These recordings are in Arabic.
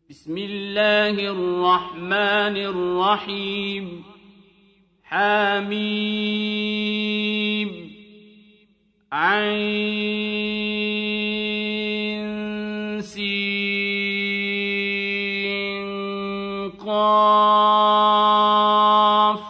بسم الله الرحمن الرحيم حميم عين سين قاف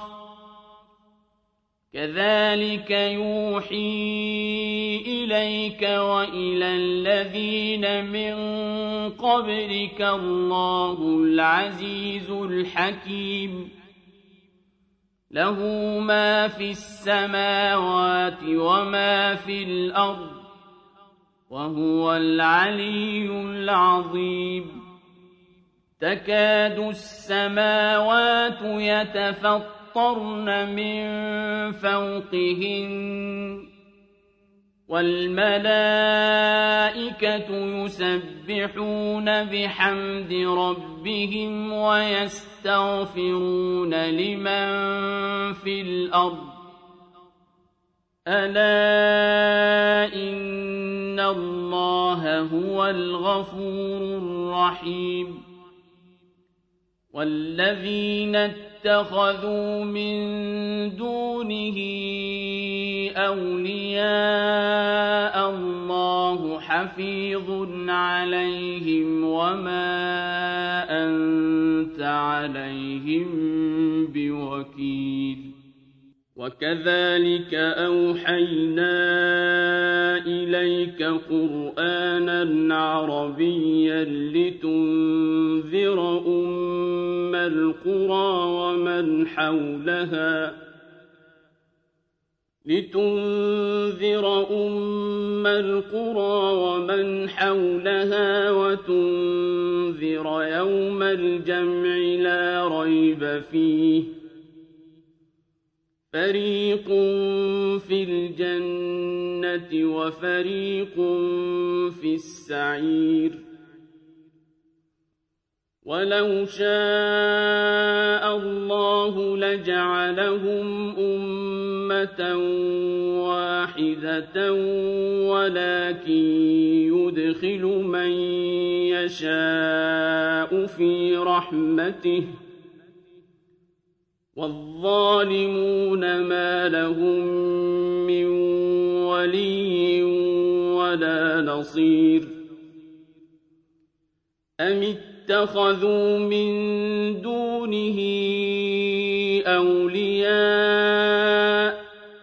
كذلك يوحي إليك وإلى الذين من قبلك الله العزيز الحكيم له ما في السماوات وما في الأرض وهو العلي العظيم تكاد السماوات يتفطرن من فوقهن والملائكة يسبحون بحمد ربهم ويستغفرون لمن في الأرض ألا إن الله هو الغفور الرحيم والذين اتخذوا من دونه أولياء الله حفيظ عليهم وما أنت عليهم بوكيل وكذلك أوحينا إليك قرآنا عربيا لتنذر أم القرى ومن حولها وتنذر يوم الجمع لا ريب فيه فريق في الجنة وفريق في السعير ولو شاء الله لجعلهم أمة واحدة ولكن يدخل من يشاء في رحمته والظالمون ما لهم من ولي ولا نصير أم اتخذوا من دونه أولياء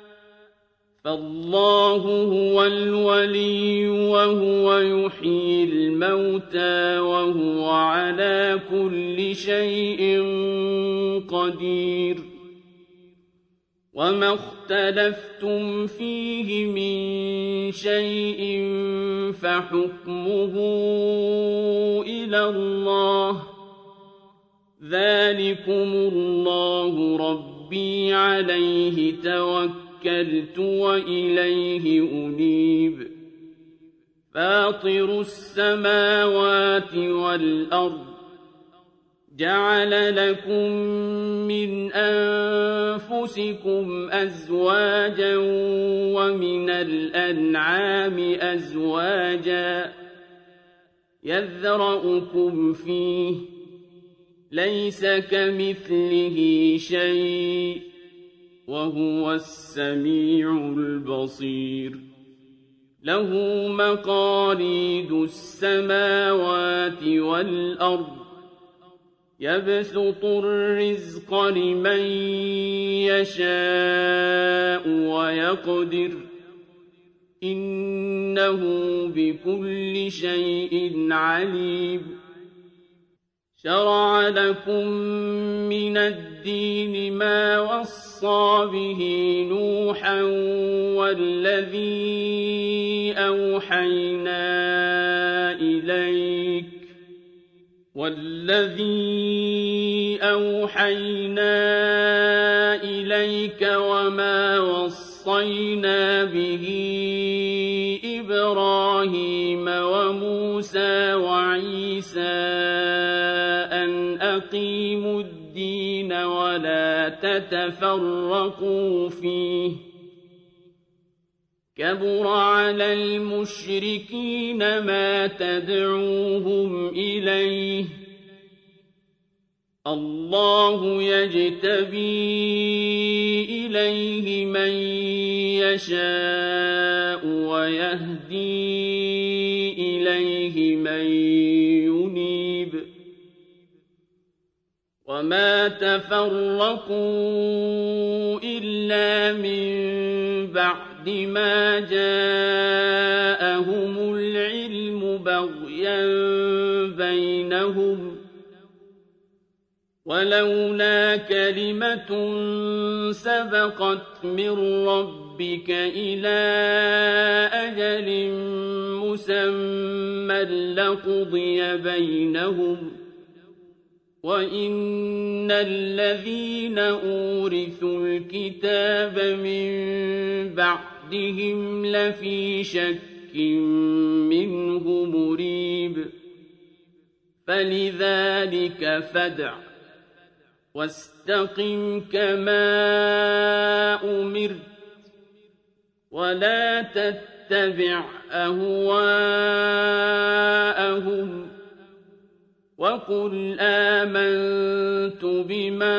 فالله هو الولي وهو يحيي الموتى وهو على كل شيء قدير وما اختلفتم فيه من شيء فحكمه إلى الله ذلكم الله ربي عليه توكلت وإليه أنيب فاطر السماوات والأرض جعل لكم من أنفسكم أزواجا ومن الأنعام أزواجا يذرأكم فيه ليس كمثله شيء وهو السميع البصير له مقاليد السماوات والأرض يبسط الرزق لمن يشاء ويقدر إنه بكل شيء عليم شرع لكم من الدين ما وصى به نوحا والذي أوحينا إليك وما وصينا به إبراهيم وموسى وعيسى أن أقيموا الدين ولا تتفرقوا فيه كبر على المشركين ما تدعوهم إليه الله يجتبي إليه من يشاء ويهدي إليه من ينيب وما تفرقوا إلا من بعد ما جاءهم العلم بغيا بينهم ولولا كلمة سبقت من ربك إلى أجل مسمى لقضي بينهم وإن الذين أورثوا الكتاب من بعدهم لفي شك منه مريب فلذلك فادع واستقم كما أمرت ولا تتبع أهواءهم وقل آمنت بما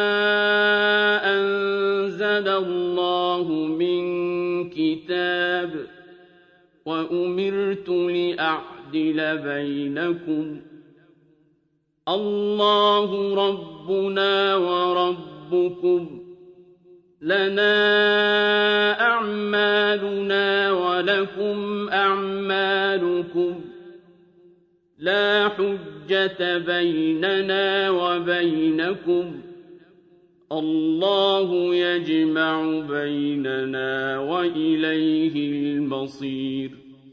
أنزل الله من كتاب وأمرت لأعدل بينكم الله ربنا وربكم لنا أعمالنا ولكم أعمالكم لا حجة بيننا وبينكم الله يجمع بيننا وإليه المصير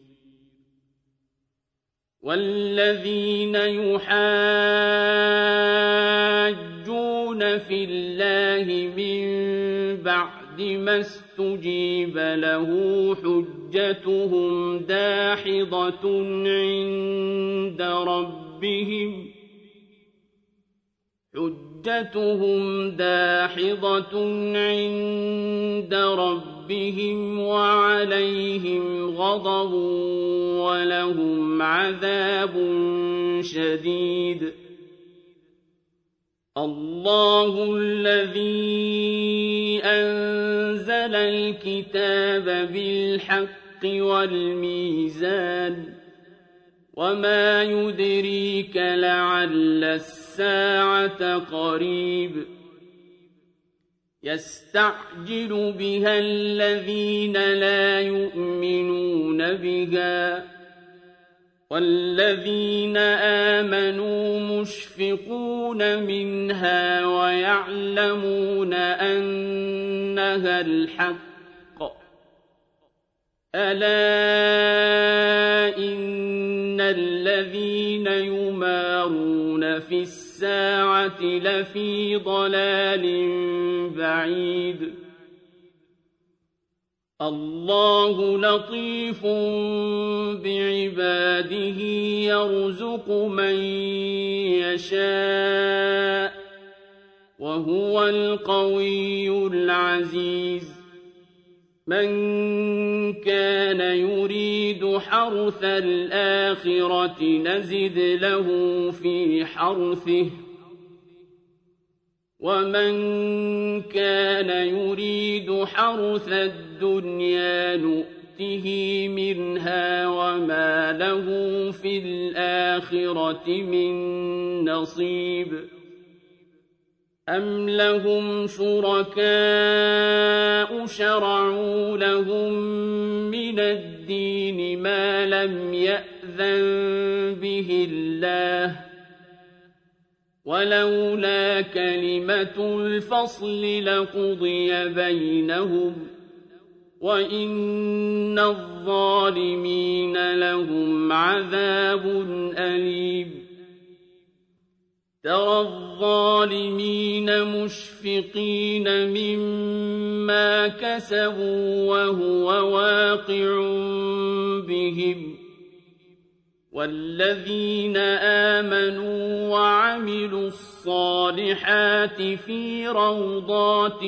والذين يحاجون في الله من بعد ما استجيب له حجتهم داحضة عند ربهم وعليهم غضب ولهم عذاب شديد الله الذي أنزل الكتاب بالحق والميزان وما يدريك لعل الساعة قريب يستعجل بها الذين لا يؤمنون بها والذين آمنوا مشفقون منها ويعلمون أنها الحق ألا إن الذين يمارون في الساعة لفي ضلال بعيد الله لطيف بعباده يرزق من يشاء وهو القوي العزيز من كان يريد حرث الآخرة نزد له في حرثه ومن كان يريد حرث الدنيا نؤته منها وما له في الآخرة من نصيب أم لهم شركاء شرعوا لهم من الدين ما لم يأذن به الله ولولا كلمة الفصل لقضي بينهم وإن الظالمين لهم عذاب أليم ترى الظالمين مشفقين مما كسبوا وهو واقع بهم والذين آمنوا وعملوا الصالحات في روضات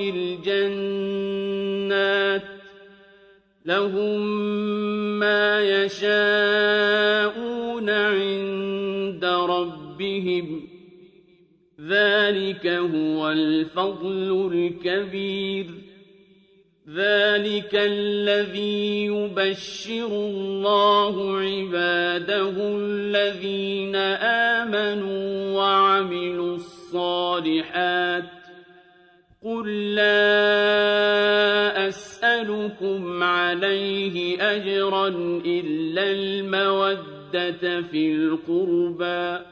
الجنات لهم ما يشاءون عند ربهم ذلك هو الفضل الكبير ذلك الذي يبشر الله عباده الذين آمنوا وعملوا الصالحات قل لا أسألكم عليه أجرا إلا المودة في القربى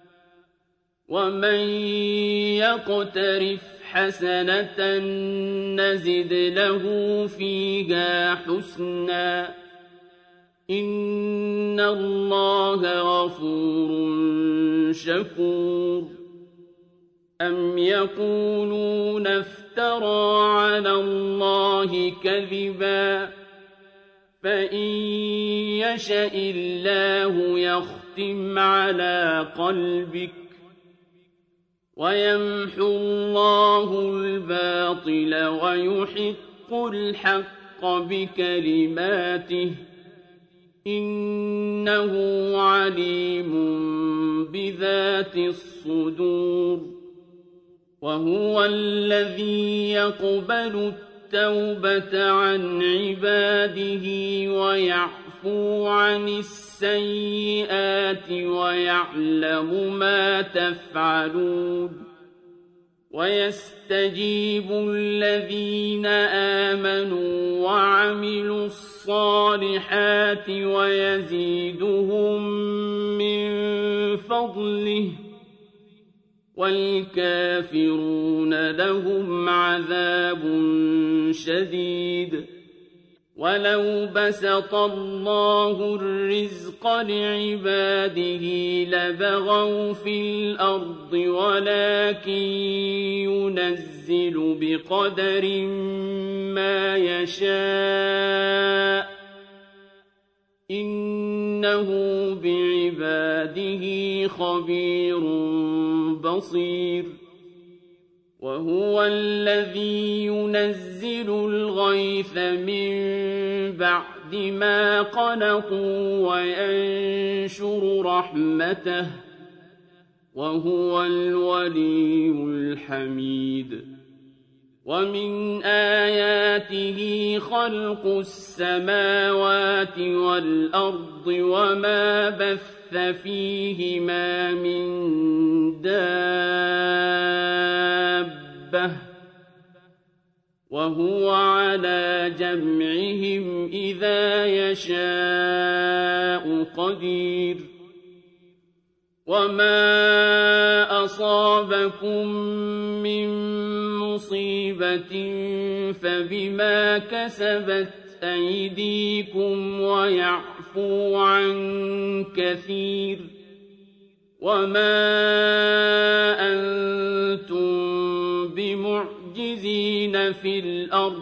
ومن يقترف حسنة نزد له فيها حسنا إن الله غفور شكور أم يقولون افترى على الله كذبا فإن يشأ الله يختم على قلبك ويمحو الله الباطل ويحق الحق بكلماته إنه عليم بذات الصدور وهو الذي يقبل التوبة عن عباده ويعفو عن السيئات ويعلم ما تفعلون ويستجيب الذين آمنوا وعملوا الصالحات ويزيدهم من فضله والكافرون لهم عذاب شديد ولو بسط الله الرزق لعباده لبغوا في الأرض ولكن ينزل بقدر ما يشاء إنه بعباده خبير بصير وهو الذي ينزل الغيث من بعد ما قنطوا وينشر رحمته وهو الولي الحميد ومن آياته خلق السماوات والأرض وما بث فيهما من دابة وهو على جمعهم إذا يشاء قدير وما أصابكم من مصيبة فبما كسبت أيديكم ويعفو عن كثير وما أنتم بمعجزين في الأرض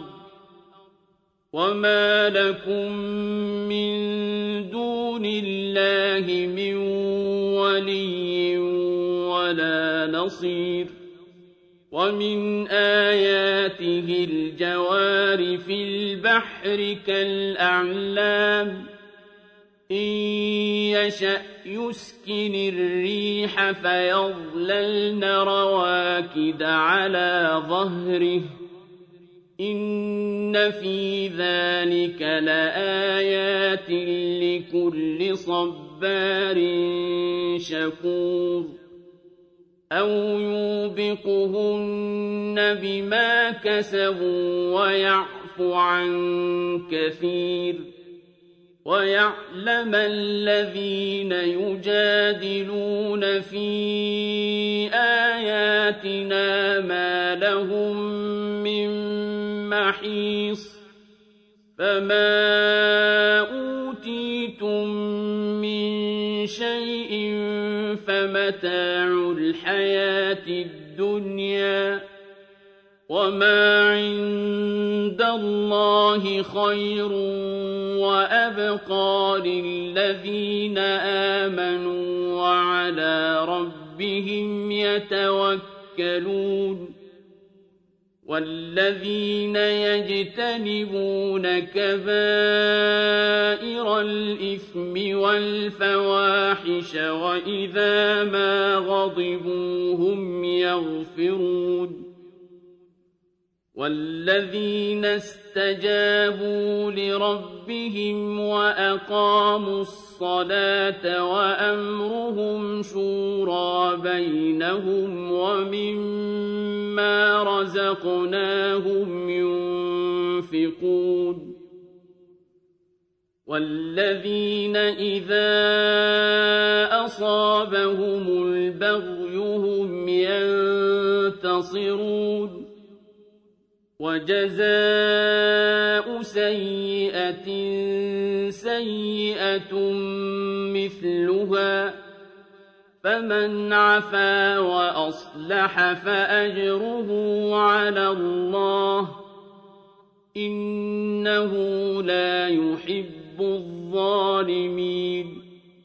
وما لكم من دون الله من ولي ولا نصير ومن آياته الجوار في البحر كالأعلام إن يشأ يسكن الريح فيظللن رواكد على ظهره إن في ذلك لآيات لكل صبار شكور أو يوبقهن بما كسبوا ويعفو عن كثير ويعلم الذين يجادلون في آياتنا ما لهم من محيص فما أوتيتم من شيء فمتاع الحياة الدنيا وما عند الله خير وأبقى للذين آمنوا وعلى ربهم يتوكلون والذين يجتنبون كبائر الإثم والفواحش وإذا ما غضبوا هم يغفرون والذين استجابوا لربهم وأقاموا الصلاة وأمرهم شورى بينهم ومما رزقناهم ينفقون والذين إذا أصابهم البغي هم ينتصرون وجزاء سيئة سيئة مثلها فمن عفا وأصلح فأجره على الله إنه لا يحب الظالمين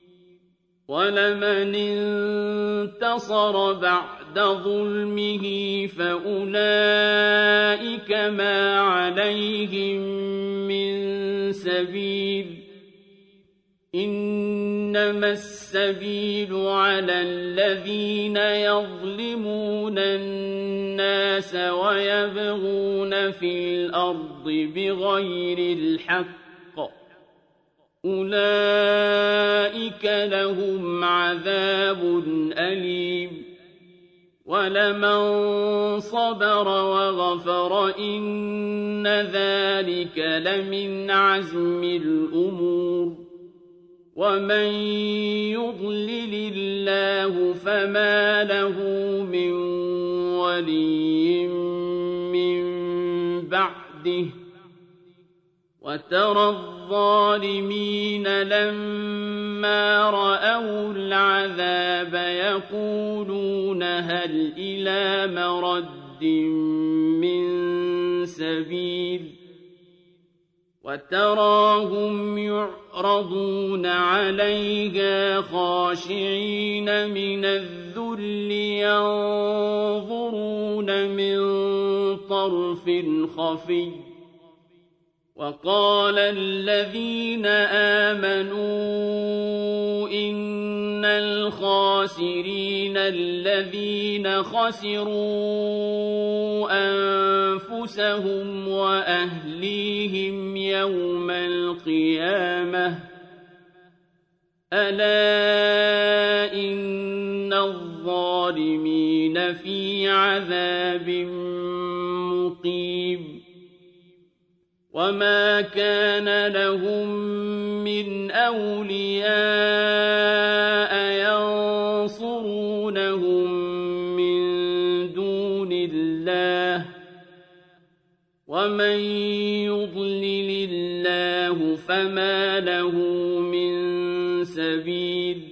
ولمن انتصر بعد ظلمه فأولئك ما عليهم من سبيل إنما السبيل على الذين يظلمون الناس ويبغون في الأرض بغير الحق أولئك لهم عذاب أليم ولمن صبر وغفر إن ذلك لمن عزم الأمور ومن يضلل الله فما له من ولي من بعده وترى الظالمين لما رأوا العذاب يقولون هل إلى مرد من سبيل وتراهم يعرضون عليها خاشعين من الذل ينظرون من طرف خفي وقال الذين آمنوا إن الخاسرين الذين خسروا أنفسهم وأهليهم يوم القيامة ألا إن الظالمين في عذاب مقيم وما كان لهم من أولياء ينصرونهم من دون الله ومن يضلل الله فما له من سبيل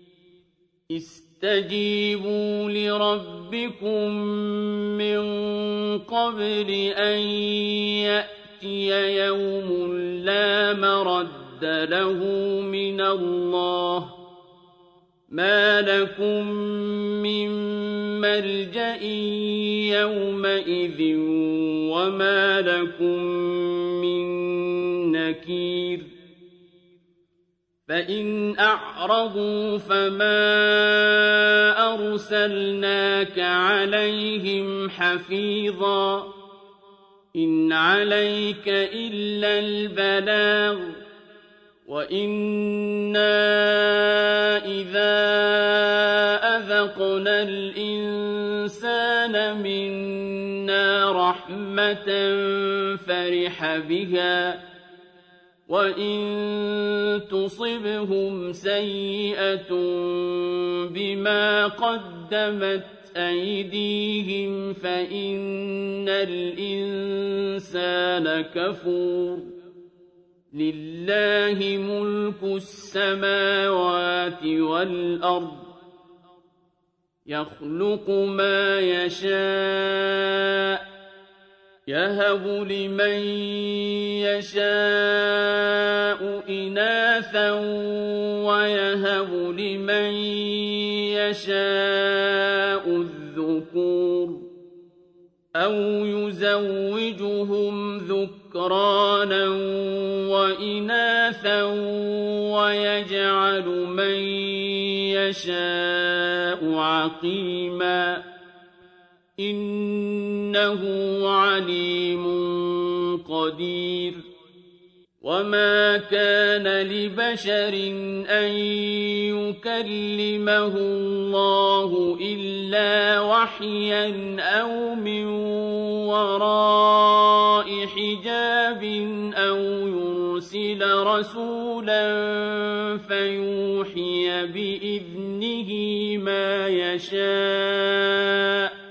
استجيبوا لربكم من قبل أن يأتي يوم لا مرد له من الله ما لكم من ملجأ يومئذ وما لكم من نكير فإن أعرضوا فما أرسلناك عليهم حفيظا إن عليك إلا البلاغ وإنا إذا أذقنا الإنسان منا رحمة فرح بها وإن تصبهم سيئة بما قدمت أيديهم فإن الإنسان كفور لله ملك السماوات والأرض يخلق ما يشاء يهب لمن يشاء إناثا ويهب لمن يشاء الذكور أَوْ يُزَوِّجُهُمْ ذُكْرَانًا وَإِنَاثًا وَيَجْعَلُ مَن يَشَاءُ عَقِيمًا ۚ إِنَّهُ عَلِيمٌ قَدِيرٌ وَمَا كَانَ لِبَشَرٍ أَن يُكَلِّمَهُ اللَّهُ إِلَّا وَحْيًا أَوْ مِن وَرَاءِ حِجَابٍ أَوْ يُرْسِلَ رَسُولًا فَيُوحِيَ بِإِذْنِهِ مَا يَشَاءُ ۚ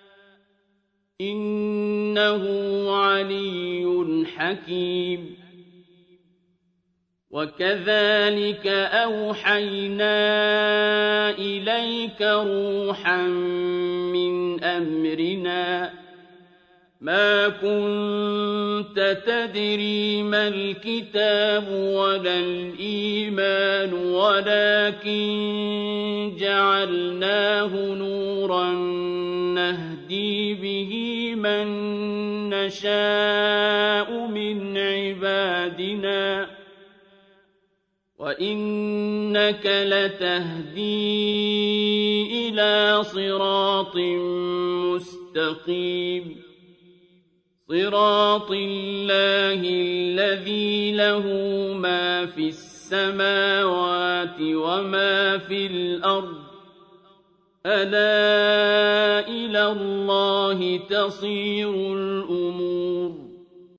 إِنَّهُ عَلِيٌّ حَكِيمٌ وَكَذَٰلِكَ أَوْحَيْنَا إِلَيْكَ رُوحًا مِّنْ أَمْرِنَا ۚ مَا كُنتَ تَدْرِي مَا الْكِتَابُ وَلَا الْإِيمَانُ وَلَٰكِن جَعَلْنَاهُ نُورًا نَّهْدِي بِهِ مَن نَّشَاءُ مِنْ عِبَادِنَا ۚ وَإِنَّكَ لَتَهْدِي إِلَىٰ صِرَاطٍ مُّسْتَقِيمٍ صِرَاطِ اللَّهِ الَّذِي لَهُ مَا فِي السَّمَاوَاتِ وَمَا فِي الْأَرْضِ ۗ أَلَا إِلَى اللَّهِ تَصِيرُ الْأُمُورُ